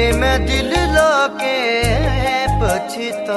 वे मैं दिल लाके पछता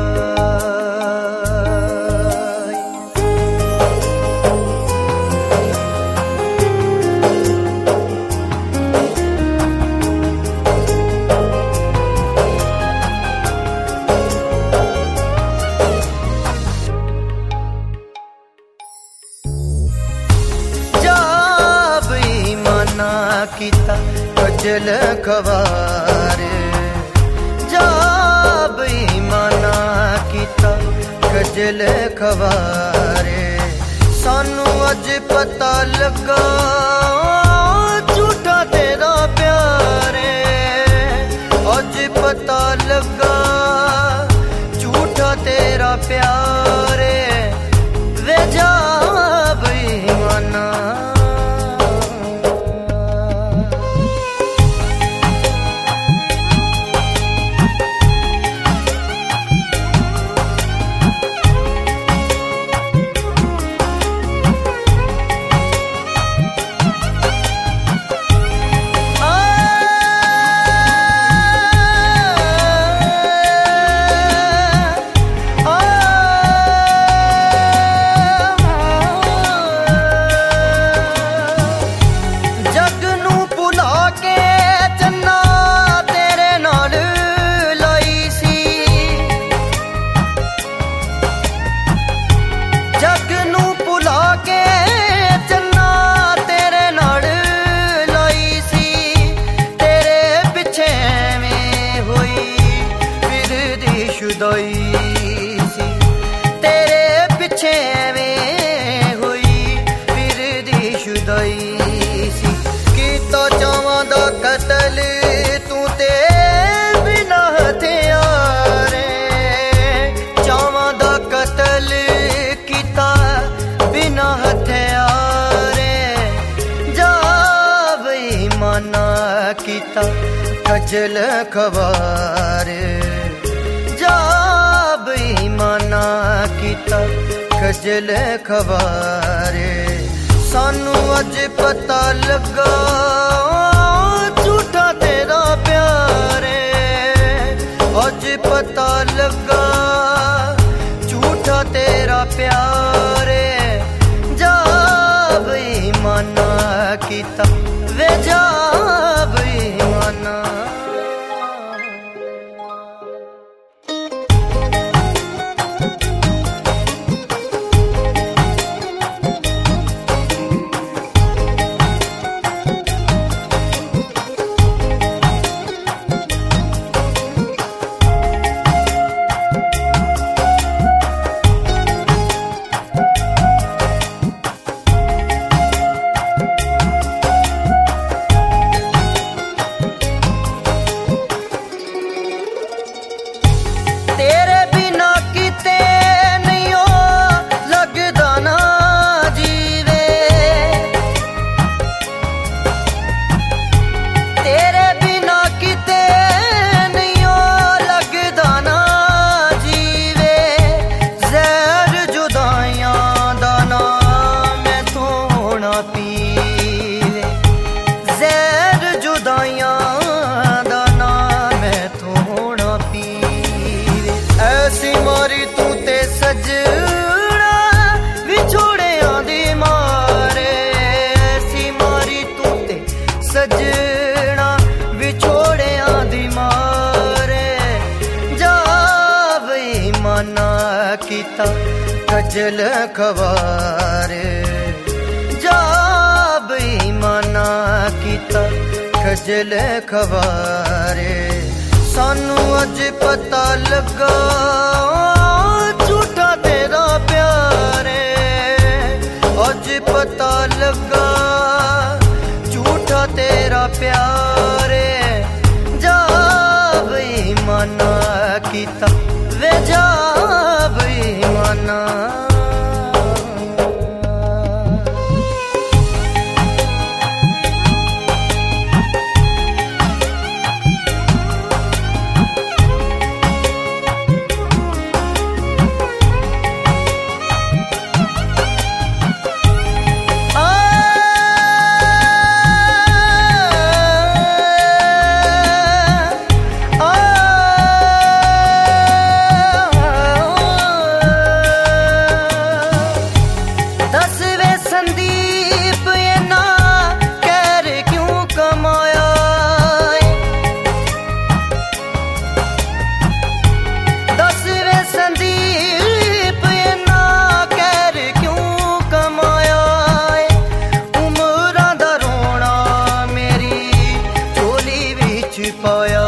किता खजल खवारे जा बेईमाना किता खजल खवारे सानू अज पता लगा झूठा तेरा प्यारे अज पता लगा झूठा तेरा प्यारे वे जा बेईमाना तेरे पिछे में हुई फिर दी शुदाई सी कि तो चावां दा कतल तू ते बिना हथियारे चावां दा कतल किता बिना हथियारे जा बेईमाना किता खजल खवारे बेईमाना किता खजल खवारे सानू अज पता लगा झूठा तेरा प्यारे अज पता लगा झूठा तेरा प्यारे जा बेईमाना किता वे जा बेईमाना सजना विछोड़िया दी मारे जा बेईमाना किता खजल खवारे जा बेईमाना किता खजल खवारे सानू अज पता लगा झूठा तेरा प्यारे अज पता लगा झूठा तेरा प्यारे जा बेईमाना किता वे जा बेईमाना पाया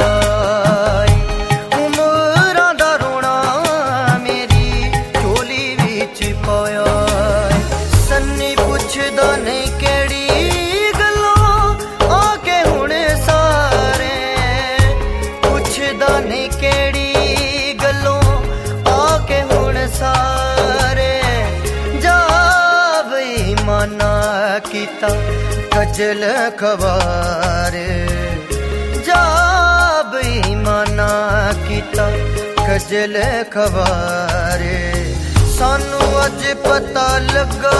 उमरां दा रोना मेरी झोली विच पाया सन्नी पुछदा नहीं केड़ी गल्लों आके हुण सारे पुछदा नहीं केड़ी गल्लों आके हुण सारे जा बई माना कीता कजल खवारे जा बेईमाना कीता कजल खवारे सानू अज पता लगा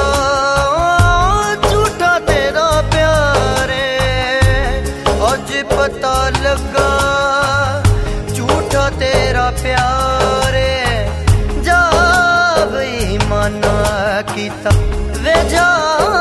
झूठा तेरा प्यारे अज पता लगा झूठा तेरा प्यारे जा बेईमाना कीता वे जा